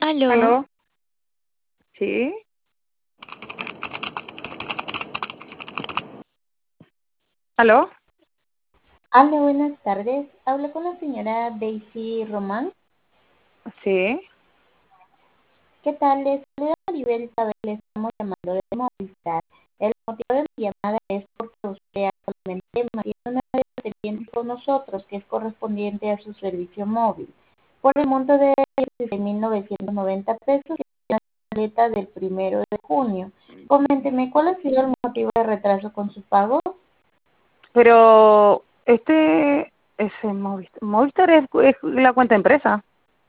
Aló, ¿Aló? ¿Sí? ¿Aló? Hola, buenas tardes. Hablo con la señora Daisy Román. Sí. ¿Qué tal? Les saluda Maribel Isabel, le estamos llamando de Movistar. El motivo de mi llamada es porque usted actualmente mantiene una deuda pendiente con nosotros que es correspondiente a su servicio móvil por el monto de 16.990 pesos y la boleta del 1 de junio. Coménteme, ¿cuál ha sido el motivo de retraso con su pago? Pero ese Movistar es la cuenta empresa.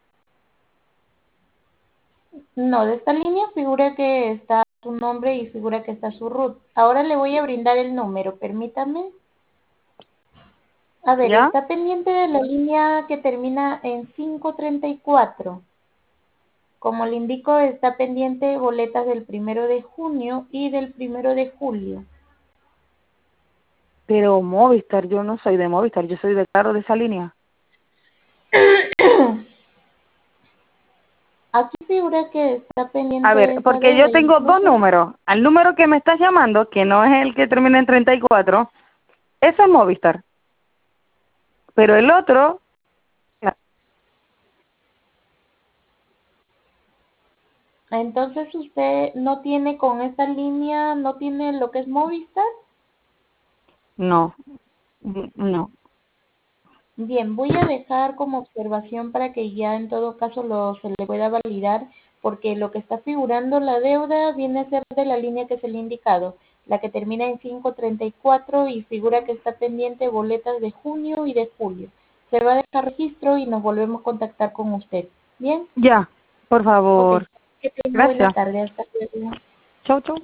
No, de esta línea figura que está su nombre y figura que está su root. Ahora le voy a brindar el número, permítame. A ver, ¿Ya? está pendiente de la línea que termina en 534. Como le indico, está pendiente boletas del 1 de junio y del 1 de julio. Pero Movistar, yo no soy de Movistar, yo soy de Claro de esa línea. Aquí figura que está A pendiente ver, de esa porque yo deuda, tengo dos incluso. números. Al número que me estás llamando, que no es el que termina en 34, ese es Movistar. Pero el otro, Entonces usted no tiene con esta línea, no tiene lo que es Movistar. no, no. Bien, voy a dejar como observación para que ya en todo caso se le pueda validar, porque lo que está figurando la deuda viene a ser de la línea que se le ha indicado, la que termina en 534 y figura que está pendiente boletas de junio y de julio. Se va a dejar registro y nos volvemos a contactar con usted. Bien, Ya, por ok. favor. Que tenga buena Gracias. tarde. Hasta luego. Chau, chau.